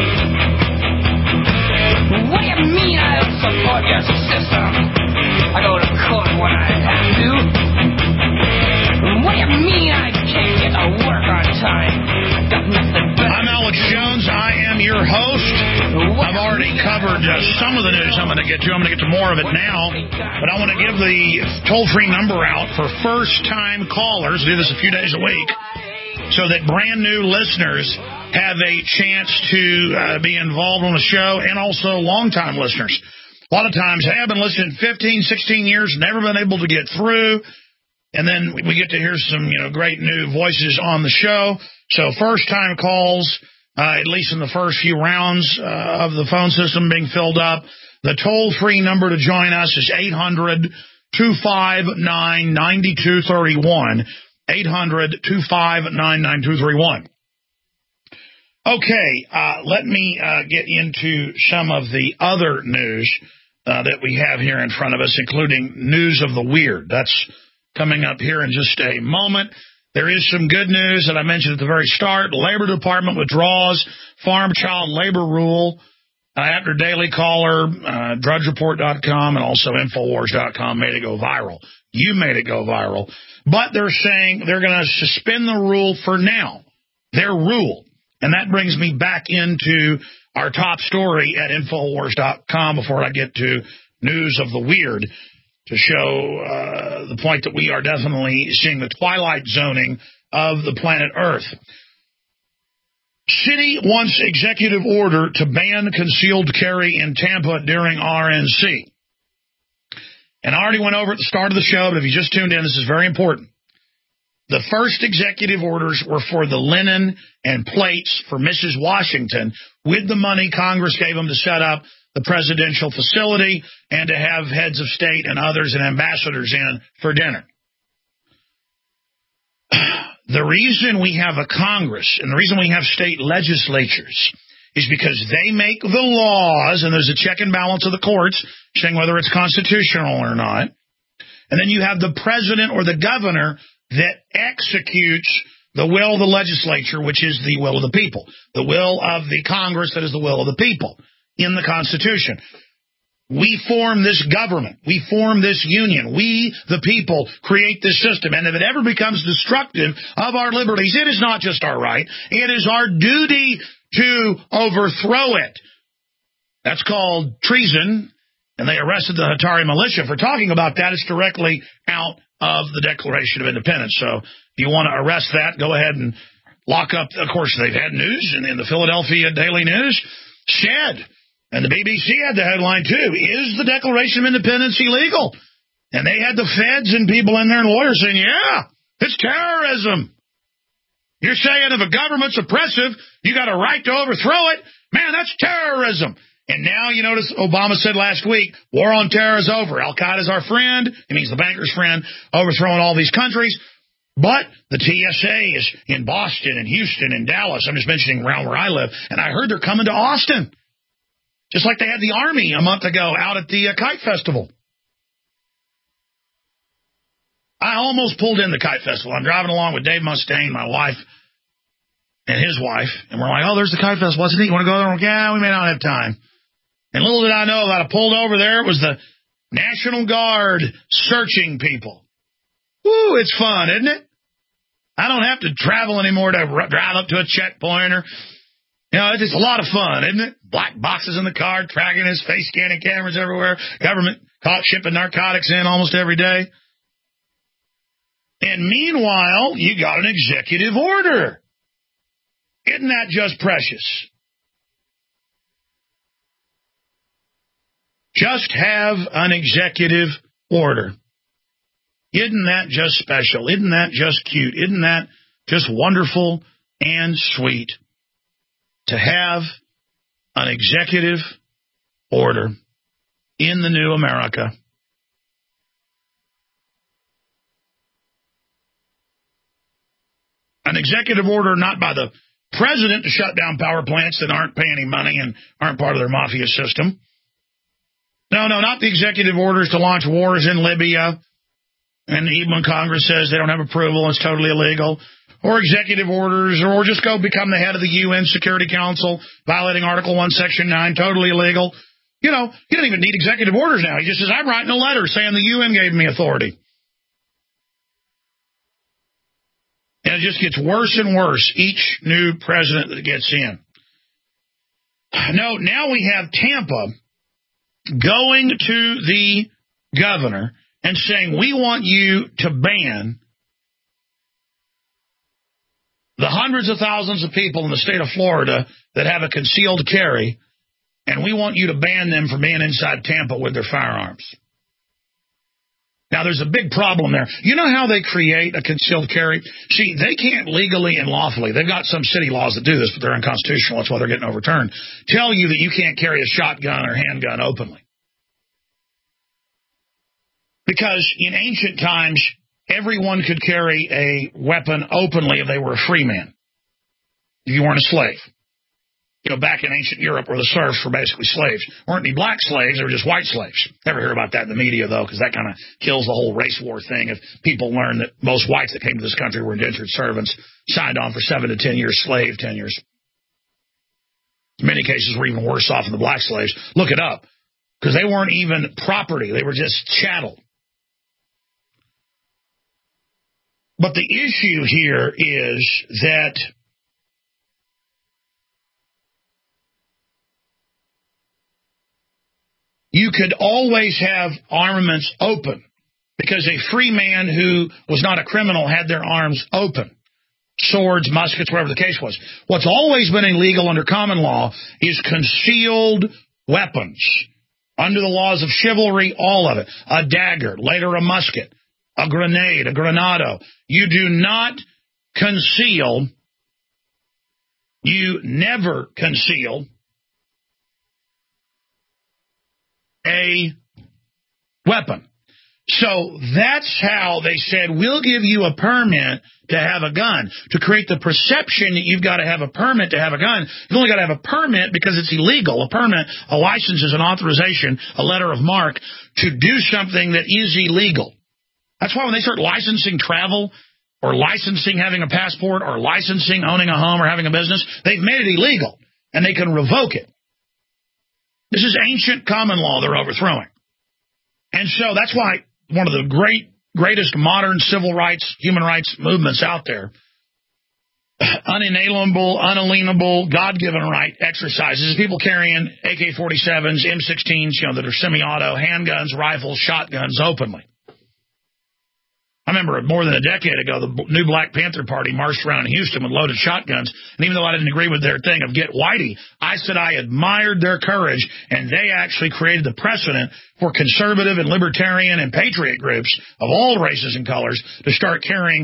What do you mean I don't support your system? I go to court when I have to. What do you mean I can't get to work on time? Got nothing better. I'm Alex Jones. I am your host. I've already covered uh, some of the news I'm going to get to. I'm going to get to more of it now. But I want to give the toll-free number out for first-time callers. I do this a few days a week so that brand-new listeners have a chance to uh, be involved on the show, and also long-time listeners. A lot of times, hey, I've been listening fifteen, sixteen years, never been able to get through. And then we get to hear some, you know, great new voices on the show. So first-time calls, uh, at least in the first few rounds uh, of the phone system being filled up. The toll-free number to join us is eight hundred, two five nine, nine two three one. eight hundred, two five nine, nine two three one. Okay, uh, let me uh, get into some of the other news uh, that we have here in front of us, including news of the weird. That's coming up here in just a moment. There is some good news that I mentioned at the very start. The Labor Department withdraws farm child labor rule uh, after Daily Caller, uh, drudge report dot com, and also Infowars dot com made it go viral. You made it go viral. But they're saying they're going to suspend the rule for now. Their rule. And that brings me back into our top story at Infowars dot com before I get to news of the weird, to show uh, the point that we are definitely seeing the twilight zoning of the planet Earth. City wants executive order to ban concealed carry in Tampa during R N C. And I already went over at the start of the show, but if you just tuned in, this is very important. The first executive orders were for the linen and plates for Missus Washington with the money Congress gave them to set up the presidential facility and to have heads of state and others and ambassadors in for dinner. The reason we have a Congress and the reason we have state legislatures is because they make the laws, and there's a check and balance of the courts saying whether it's constitutional or not. And then you have the president or the governor that executes the will of the legislature, which is the will of the people. The will of the Congress, that is the will of the people in the Constitution. We form this government. We form this union. We, the people, create this system. And if it ever becomes destructive of our liberties, it is not just our right. It is our duty to overthrow it. That's called treason. And they arrested the Hatari militia for talking about that. It's directly out of the Declaration of Independence. So if you want to arrest that, go ahead and lock up. Of course, they've had news in, in the Philadelphia Daily News said, and the B B C had the headline too, is the Declaration of Independence illegal? And they had the feds and people in there and lawyers saying, yeah, it's terrorism. You're saying if a government's oppressive, you got a right to overthrow it? Man, that's terrorism. And now you notice Obama said last week, war on terror is over. Al-Qaeda is our friend. It means the banker's friend, overthrowing all these countries. But the T S A is in Boston and Houston and Dallas. I'm just mentioning around where I live. And I heard they're coming to Austin. Just like they had the Army a month ago out at the uh, Kite Festival. I almost pulled in the Kite Festival. I'm driving along with Dave Mustaine, my wife, and his wife. And we're like, oh, there's the Kite Festival. What's it neat? You want to go there? We're like, yeah, we may not have time. And little did I know, about I pulled over there, it was the National Guard searching people. Woo, it's fun, isn't it? I don't have to travel anymore to drive up to a checkpoint or, you know, it's just a lot of fun, isn't it? Black boxes in the car, tracking us, face scanning cameras everywhere. Government caught shipping narcotics in almost every day. And meanwhile, you got an executive order. Isn't that just precious? Just have an executive order. Isn't that just special? Isn't that just cute? Isn't that just wonderful and sweet to have an executive order in the new America? An executive order not by the president to shut down power plants that aren't paying any money and aren't part of their mafia system. No, no, not the executive orders to launch wars in Libya. And even when Congress says they don't have approval, it's totally illegal. Or executive orders, or just go become the head of the U N Security Council, violating Article one, Section nine, totally illegal. You know, he doesn't even need executive orders now. He just says, I'm writing a letter saying the U N gave me authority. And it just gets worse and worse, each new president that gets in. No, now we have Tampa going to the governor and saying, we want you to ban the hundreds of thousands of people in the state of Florida that have a concealed carry, and we want you to ban them from being inside Tampa with their firearms. Now, there's a big problem there. You know how they create a concealed carry? See, they can't legally and lawfully, they've got some city laws that do this, but they're unconstitutional, that's why they're getting overturned, tell you that you can't carry a shotgun or handgun openly. Because in ancient times, everyone could carry a weapon openly if they were a free man, if you weren't a slave. You know, back in ancient Europe where the serfs were basically slaves. Weren't any black slaves, they were just white slaves. Never hear about that in the media, though, because that kind of kills the whole race war thing. If people learn that most whites that came to this country were indentured servants, signed on for seven to ten years, slave tenures. In many cases, were even worse off than the black slaves. Look it up, because they weren't even property. They were just chattel. But the issue here is that you could always have armaments open because a free man who was not a criminal had their arms open. Swords, muskets, whatever the case was. What's always been illegal under common law is concealed weapons. Under the laws of chivalry, all of it. A dagger, later a musket, a grenade, a granado. You do not conceal, you never conceal a weapon. So that's how they said, we'll give you a permit to have a gun. To create the perception that you've got to have a permit to have a gun, you've only got to have a permit because it's illegal. A permit, a license is an authorization, a letter of mark to do something that is illegal. That's why when they start licensing travel or licensing having a passport or licensing owning a home or having a business, they've made it illegal and they can revoke it. This is ancient common law they're overthrowing. And so that's why one of the great, greatest modern civil rights, human rights movements out there, unalienable, unalienable, God-given right exercises, people carrying A K forty-sevens, M sixteens, you know, that are semi-auto, handguns, rifles, shotguns openly. I remember more than a decade ago, the new Black Panther Party marched around in Houston with loaded shotguns, and even though I didn't agree with their thing of get whitey, I said I admired their courage, and they actually created the precedent for conservative and libertarian and patriot groups of all races and colors to start carrying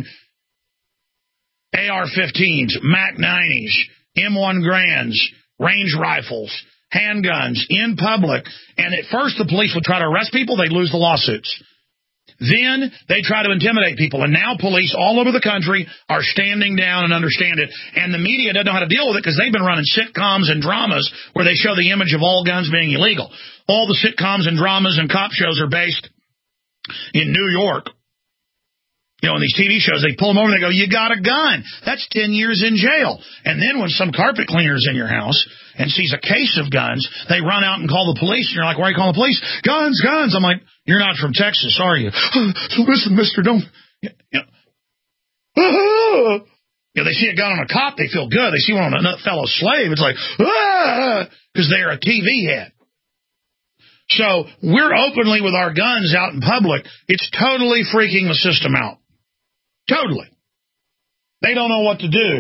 A R fifteens, Mac nineties, M one Grands, range rifles, handguns in public, and at first the police would try to arrest people, they'd lose the lawsuits. Then they try to intimidate people, and now police all over the country are standing down and understand it, and the media doesn't know how to deal with it because they've been running sitcoms and dramas where they show the image of all guns being illegal. All the sitcoms and dramas and cop shows are based in New York. You know, in these T V shows, they pull them over and they go, you got a gun. That's ten years in jail. And then when some carpet cleaner's in your house and sees a case of guns, they run out and call the police. And you're like, why are you calling the police? Guns, guns. I'm like, you're not from Texas, are you? So listen, mister, don't. You know, you know, they see a gun on a cop, they feel good. They see one on a fellow slave, it's like, ah, because they're a T V head. So we're openly with our guns out in public. It's totally freaking the system out. Totally. They don't know what to do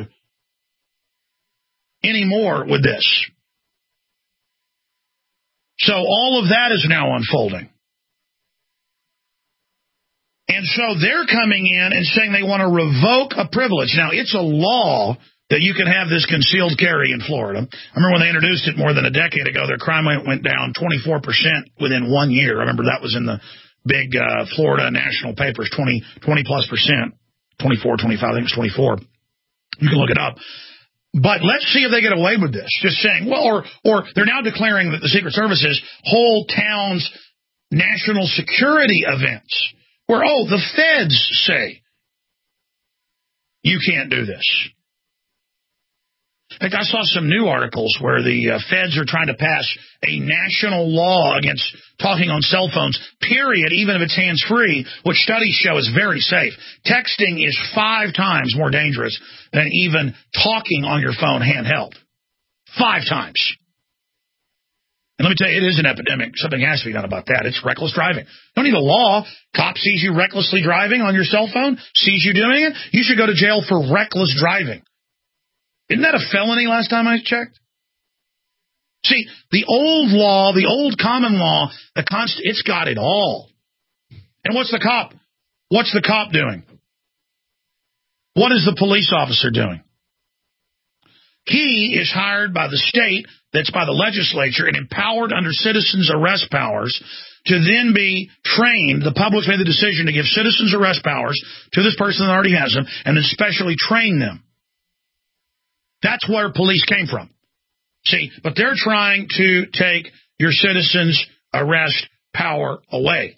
anymore with this. So all of that is now unfolding. And so they're coming in and saying they want to revoke a privilege. Now, it's a law that you can have this concealed carry in Florida. I remember when they introduced it more than a decade ago, their crime rate went down twenty-four percent within one year. I remember that was in the big uh, Florida national papers, twenty, twenty plus percent, twenty-four, twenty-five, I think it was twenty-four. You can look it up. But let's see if they get away with this. Just saying, well, or, or they're now declaring that the Secret Service's whole town's national security events, where, oh, the feds say you can't do this. In fact, I saw some new articles where the uh, feds are trying to pass a national law against talking on cell phones, period, even if it's hands-free, which studies show is very safe. Texting is five times more dangerous than even talking on your phone handheld. Five times. And let me tell you, it is an epidemic. Something has to be done about that. It's reckless driving. You don't need a law. Cop sees you recklessly driving on your cell phone, sees you doing it, you should go to jail for reckless driving. Isn't that a felony last time I checked? See, the old law, the old common law, the const- it's got it all. And what's the cop? What's the cop doing? What is the police officer doing? He is hired by the state, that's by the legislature, and empowered under citizens' arrest powers to then be trained. The public's made the decision to give citizens' arrest powers to this person that already has them, and then specially train them. That's where police came from. See, but they're trying to take your citizens' arrest power away.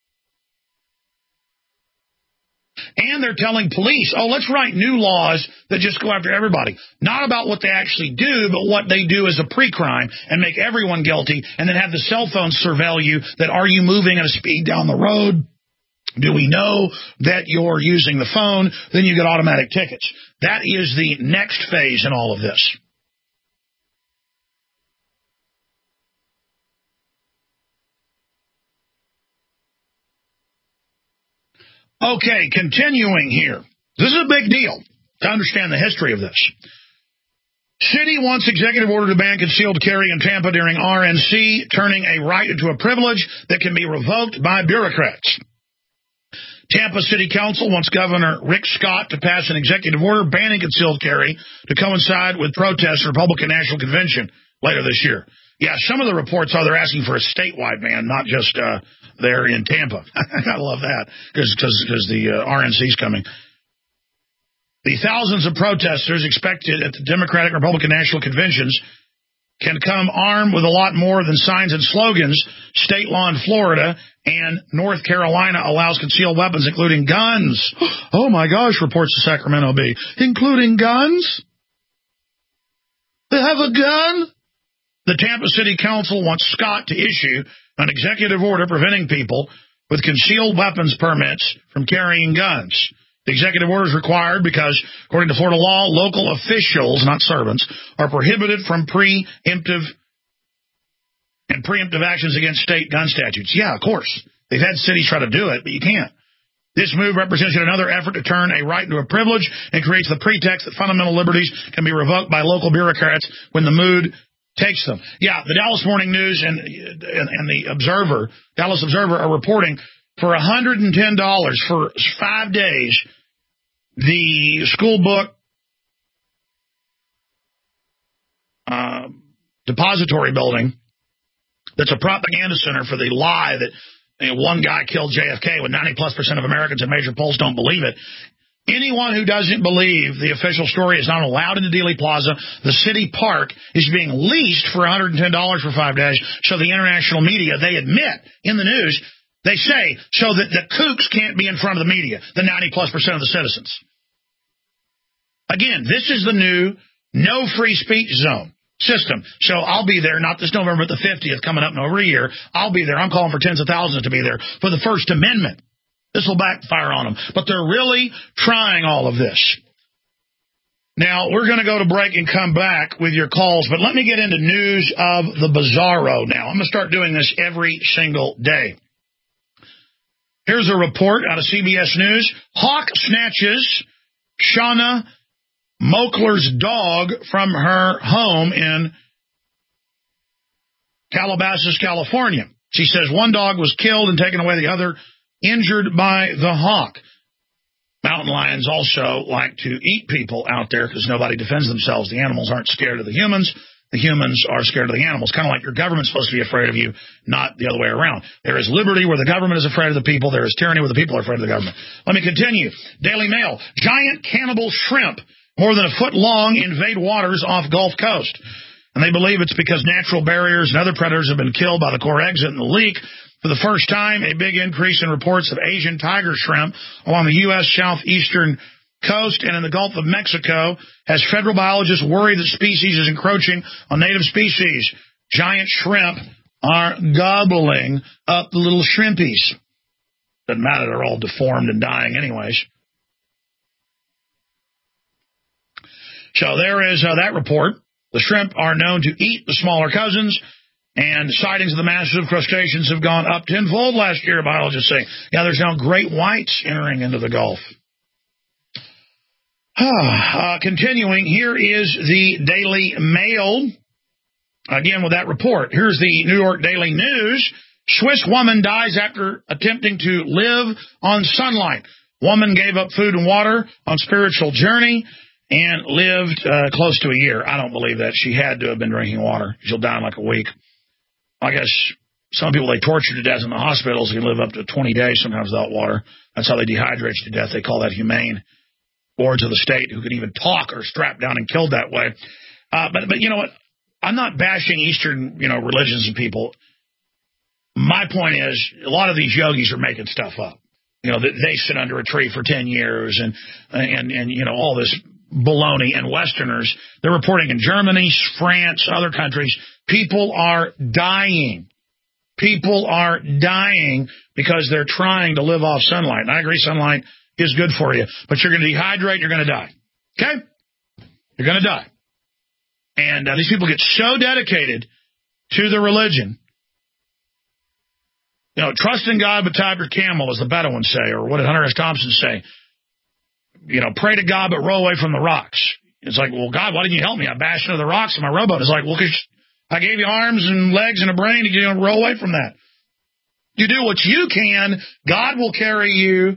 And they're telling police, oh, let's write new laws that just go after everybody. Not about what they actually do, but what they do as a pre-crime and make everyone guilty, and then have the cell phones surveil you that are you moving at a speed down the road? Do we know that you're using the phone? Then you get automatic tickets. That is the next phase in all of this. Okay, continuing here. This is a big deal to understand the history of this. City wants executive order to ban concealed carry in Tampa during R N C, turning a right into a privilege that can be revoked by bureaucrats. Tampa City Council wants Governor Rick Scott to pass an executive order banning concealed carry to coincide with protests at the Republican National Convention later this year. Yeah, some of the reports are they're asking for a statewide ban, not just uh, there in Tampa. I love that because the uh, R N C's coming. The thousands of protesters expected at the Democratic and Republican National Conventions can come armed with a lot more than signs and slogans. State law in Florida and North Carolina allows concealed weapons, including guns. Oh, my gosh, reports the Sacramento Bee. Including guns? They have a gun? The Tampa City Council wants Scott to issue an executive order preventing people with concealed weapons permits from carrying guns. The executive order is required because, according to Florida law, local officials, not servants, are prohibited from preemptive and preemptive actions against state gun statutes. Yeah, of course. They've had cities try to do it, but you can't. This move represents yet another effort to turn a right into a privilege and creates the pretext that fundamental liberties can be revoked by local bureaucrats when the mood takes them. Yeah, the Dallas Morning News and, and, and the Observer, Dallas Observer, are reporting for one hundred ten dollars for five days, the school book uh, depository building that's a propaganda center for the lie that you know, one guy killed J F K when ninety plus percent of Americans in major polls don't believe it. Anyone who doesn't believe the official story is not allowed into Dealey Plaza. The city park is being leased for one hundred ten dollars for five days. So the international media, they admit in the news, they say, so that the kooks can't be in front of the media, the ninety plus percent of the citizens. Again, this is the new no free speech zone system. So I'll be there, not this November, but the fiftieth, coming up in over a year. I'll be there. I'm calling for tens of thousands to be there for the First Amendment. This will backfire on them. But they're really trying all of this. Now, we're going to go to break and come back with your calls, but let me get into news of the Bizarro now. I'm going to start doing this every single day. Here's a report out of C B S News. Hawk snatches Shauna Moakler's dog from her home in Calabasas, California. She says one dog was killed and taken away, the other injured by the hawk. Mountain lions also like to eat people out there because nobody defends themselves. The animals aren't scared of the humans. The humans are scared of the animals, kind of like your government's supposed to be afraid of you, not the other way around. There is liberty where the government is afraid of the people. There is tyranny where the people are afraid of the government. Let me continue. Daily Mail. Giant cannibal shrimp, more than a foot long, invade waters off Gulf Coast. And they believe it's because natural barriers and other predators have been killed by the core exit and the leak. For the first time, a big increase in reports of Asian tiger shrimp along the U S southeastern coast and in the Gulf of Mexico has federal biologists worried that species is encroaching on native species. Giant shrimp are gobbling up the little shrimpies. Doesn't matter, they're all deformed and dying anyways. So there is uh, that report. The shrimp are known to eat the smaller cousins, and sightings of the massive crustaceans have gone up tenfold last year, biologists say. Yeah, there's now great whites entering into the Gulf. uh, continuing, here is the Daily Mail. Again, with that report. Here's the New York Daily News. Swiss woman dies after attempting to live on sunlight. Woman gave up food and water on spiritual journey and lived uh, close to a year. I don't believe that. She had to have been drinking water. She'll die in like a week. I guess some people they torture to death in the hospitals can live up to twenty days sometimes without water. That's how they dehydrate you to death. They call that humane. Wards of the state who can even talk are strapped down and killed that way. Uh, but but you know what? I'm not bashing Eastern you know religions and people. My point is a lot of these yogis are making stuff up. You know, they sit under a tree for ten years and and and you know all this baloney. And Westerners, they're reporting in Germany, France, other countries, people are dying. People are dying because they're trying to live off sunlight. And I agree, sunlight is good for you, but you're going to dehydrate, you're going to die. Okay? You're going to die. And uh, these people get so dedicated to the religion You know, trust in God, but tie up your camel, as the Bedouins say, or what did Hunter S. Thompson say? You know, pray to God, but row away from the rocks. It's like, well, God, why didn't you help me? I bashed into the rocks in my rowboat. It's like, well, because I gave you arms and legs and a brain, and you don't row away from that. You do what you can, God will carry you.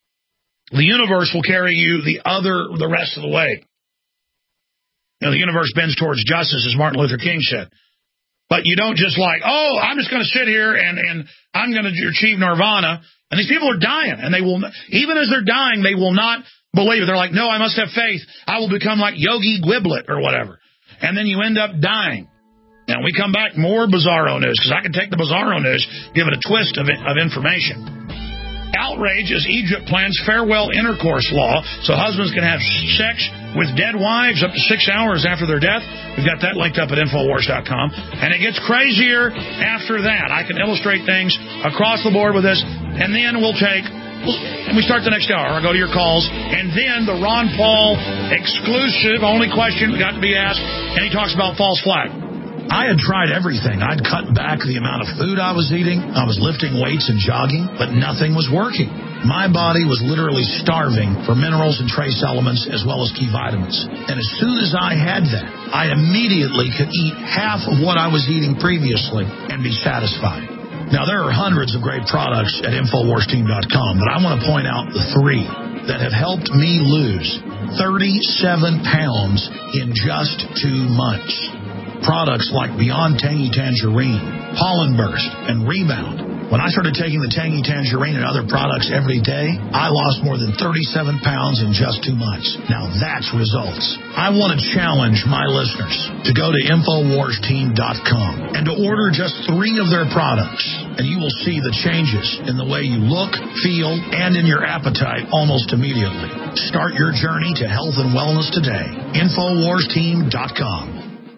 The universe will carry you the other, the rest of the way. You know, the universe bends towards justice, as Martin Luther King said. But you don't just like, oh, I'm just going to sit here and, and I'm going to achieve nirvana. And these people are dying, and they will, even as they're dying, they will not believe it. They're like, no, I must have faith. I will become like Yogi Gwiblet or whatever. And then you end up dying. And we come back, more Bizarro news, because I can take the Bizarro news, give it a twist of, of information. Outrage as Egypt plans farewell intercourse law so husbands can have sex with dead wives up to six hours after their death. We've got that linked up at Infowars dot com. And it gets crazier after that. I can illustrate things across the board with this. And then we'll take, and we start the next hour. I'll go to your calls. And then the Ron Paul exclusive, only question got to be asked, and he talks about false flag. I had tried everything. I'd cut back the amount of food I was eating. I was lifting weights and jogging, but nothing was working. My body was literally starving for minerals and trace elements as well as key vitamins. And as soon as I had that, I immediately could eat half of what I was eating previously and be satisfied. Now, there are hundreds of great products at Infowars team dot com, but I want to point out the three that have helped me lose thirty-seven pounds in just two months. Products like Beyond Tangy Tangerine, Pollen Burst, and Rebound. When I started taking the Tangy Tangerine and other products every day, I lost more than thirty-seven pounds in just two months. Now that's results. I want to challenge my listeners to go to Infowars team dot com and to order just three of their products, and you will see the changes in the way you look, feel, and in your appetite almost immediately. Start your journey to health and wellness today. Infowars team dot com.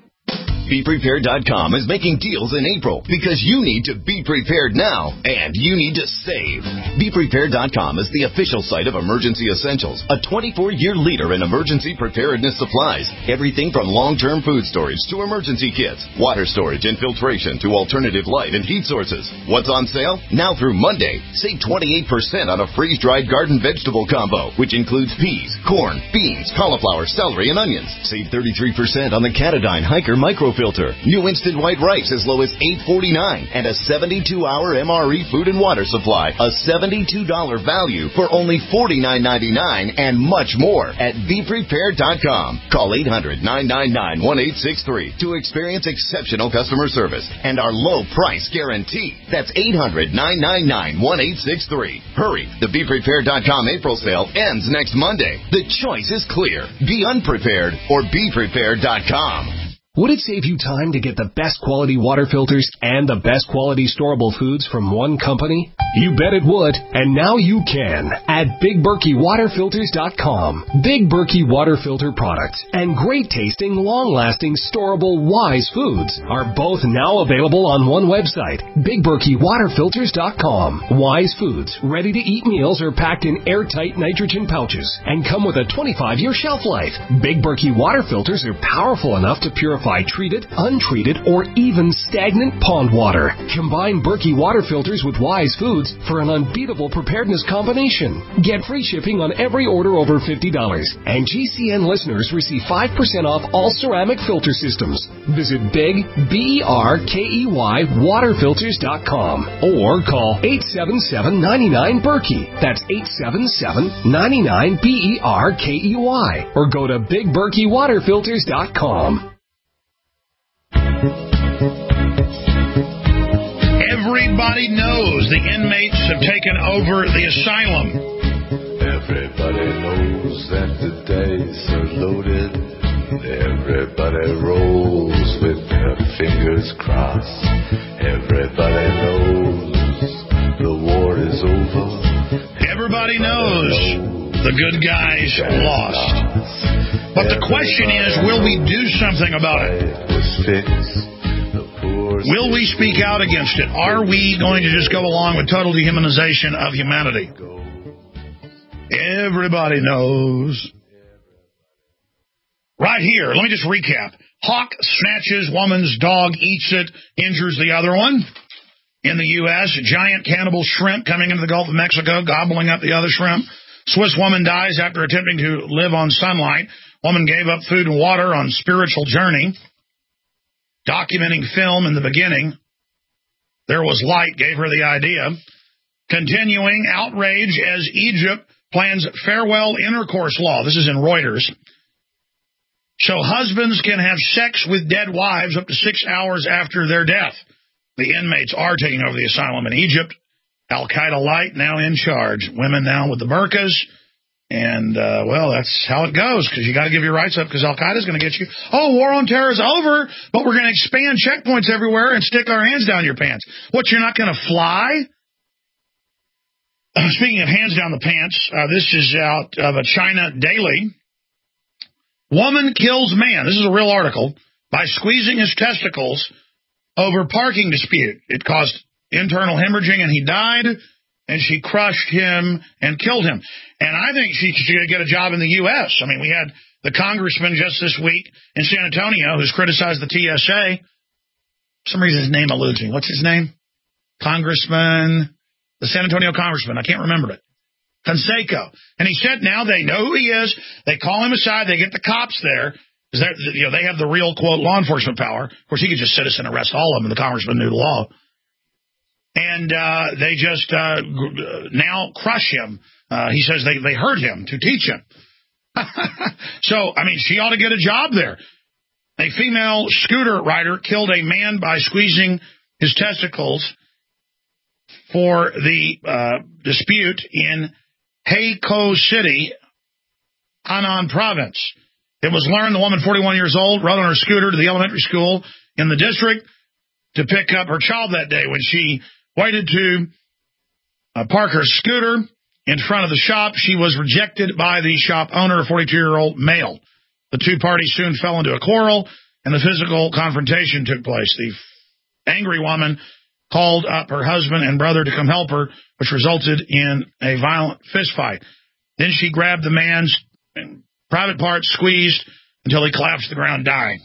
Be Prepared dot com is making deals in April because you need to be prepared now and you need to save. Be Prepared dot com is the official site of Emergency Essentials, a twenty-four year leader in emergency preparedness supplies. Everything from long-term food storage to emergency kits, water storage and filtration to alternative light and heat sources. What's on sale? Now through Monday, save twenty-eight percent on a freeze-dried garden vegetable combo, which includes peas, corn, beans, cauliflower, celery, and onions. Save thirty-three percent on the Catadyne Hiker Micro Filter. New instant white rice as low as eight forty-nine, and a seventy-two hour M R E food and water supply, a seventy-two dollars value for only forty-nine ninety-nine, and much more at Be Prepared dot com. Call eight hundred nine nine nine one eight six three to experience exceptional customer service and our low price guarantee. That's eight hundred nine nine nine one eight six three. Hurry, the Be Prepared dot com April sale ends next Monday. The choice is clear. Be unprepared or Be Prepared dot com. Would it save you time to get the best quality water filters and the best quality storable foods from one company? You bet it would, and now you can at Big Berkey Water Filters dot com. Big Berkey Water Filter products and great tasting, long-lasting, storable Wise foods are both now available on one website, Big Berkey Water Filters dot com. Wise foods, ready-to-eat meals are packed in airtight nitrogen pouches and come with a twenty-five year shelf life. Big Berkey Water Filters are powerful enough to purify treated, untreated, or even stagnant pond water. Combine Berkey Water Filters with Wise Foods for an unbeatable preparedness combination. Get free shipping on every order over fifty dollars. And G C N listeners receive five percent off all ceramic filter systems. Visit Big, B E R K E Y, Water Filters dot com or call eight seven seven, nine nine, Berkey. That's eight seven seven, nine nine, B E R K E Y. Or go to Big Berkey Water Filters dot com. Everybody knows the inmates have taken over the asylum. Everybody knows that the dice are loaded. Everybody rolls with their fingers crossed. Everybody knows the war is over. Everybody knows the good guys lost. But the question is, will we do something about it? Will we speak out against it? Are we going to just go along with total dehumanization of humanity? Everybody knows. Right here, let me just recap. Hawk snatches woman's dog, eats it, injures the other one. In the U S, a giant cannibal shrimp coming into the Gulf of Mexico, gobbling up the other shrimp. Swiss woman dies after attempting to live on sunlight. Woman gave up food and water on spiritual journey. Documenting film in the beginning. There was light, gave her the idea. Continuing outrage as Egypt plans farewell intercourse law. This is in Reuters. So husbands can have sex with dead wives up to six hours after their death. The inmates are taking over the asylum in Egypt. Al-Qaeda light now in charge. Women now with the burqas. And, uh, well, that's how it goes, because you got to give your rights up, because Al-Qaeda's going to get you. Oh, war on terror is over, but we're going to expand checkpoints everywhere and stick our hands down your pants. What, you're not going to fly? Uh, speaking of hands down the pants, uh, this is out of a China Daily. Woman kills man. This is a real article. By squeezing his testicles over parking dispute. It caused internal hemorrhaging, and he died. And she crushed him and killed him. And I think she should get a job in the U S I mean, we had the congressman just this week in San Antonio who's criticized the T S A. For some reason his name eludes me. What's his name? Congressman, the San Antonio congressman. I can't remember it. Canseco. And he said now they know who he is. They call him aside. They get the cops there. Because you know, they have the real, quote, law enforcement power. Of course, he could just citizen arrest all of them. The congressman knew the law. And uh, they just uh, now crush him. Uh, he says they, they hurt him to teach him. So, I mean, she ought to get a job there. A female scooter rider killed a man by squeezing his testicles for the uh, dispute in Heiko City, Henan province. It was learned the woman, forty-one years old, rode on her scooter to the elementary school in the district to pick up her child that day. When she waited to uh, park her scooter in front of the shop, she was rejected by the shop owner, a forty-two-year-old male. The two parties soon fell into a quarrel, and the physical confrontation took place. The angry woman called up her husband and brother to come help her, which resulted in a violent fistfight. Then she grabbed the man's private parts, squeezed until he collapsed to the ground, dying.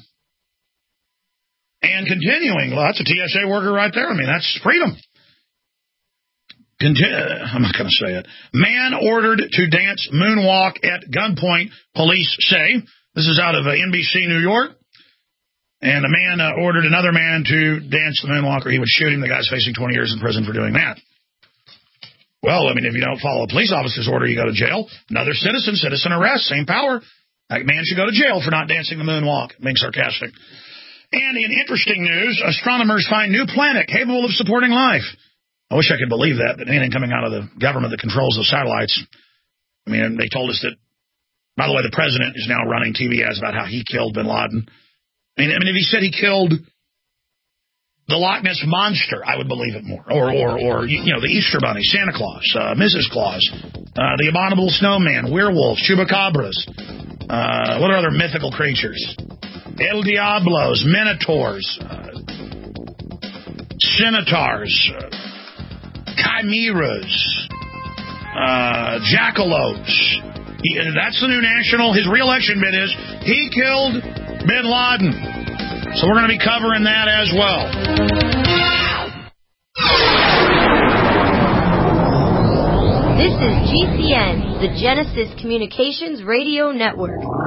And continuing, well, that's a T S A worker right there. I mean, that's freedom. Conti- I'm not going to say it. Man ordered to dance moonwalk at gunpoint, police say. This is out of uh, N B C New York. And a man uh, ordered another man to dance the moonwalk, or he would shoot him. The guy's facing twenty years in prison for doing that. Well, I mean, if you don't follow a police officer's order, you go to jail. Another citizen, citizen arrest, same power. That man should go to jail for not dancing the moonwalk. Being sarcastic. And in interesting news, astronomers find new planet capable of supporting life. I wish I could believe that, that anything coming out of the government that controls those satellites. I mean, they told us that, by the way, the president is now running T V ads about how he killed bin Laden. I mean, I mean, if he said he killed the Loch Ness Monster, I would believe it more. Or, or, or you know, the Easter Bunny, Santa Claus, uh, Missus Claus, uh, the Abominable Snowman, werewolves, chupacabras. Uh, what are other mythical creatures? El Diablos, Minotaurs, uh, Centaurs, uh, Chimeras, uh, Jackalopes. He, that's the new national. His re-election bid is he killed bin Laden. So we're going to be covering that as well. This is G C N, the Genesis Communications Radio Network.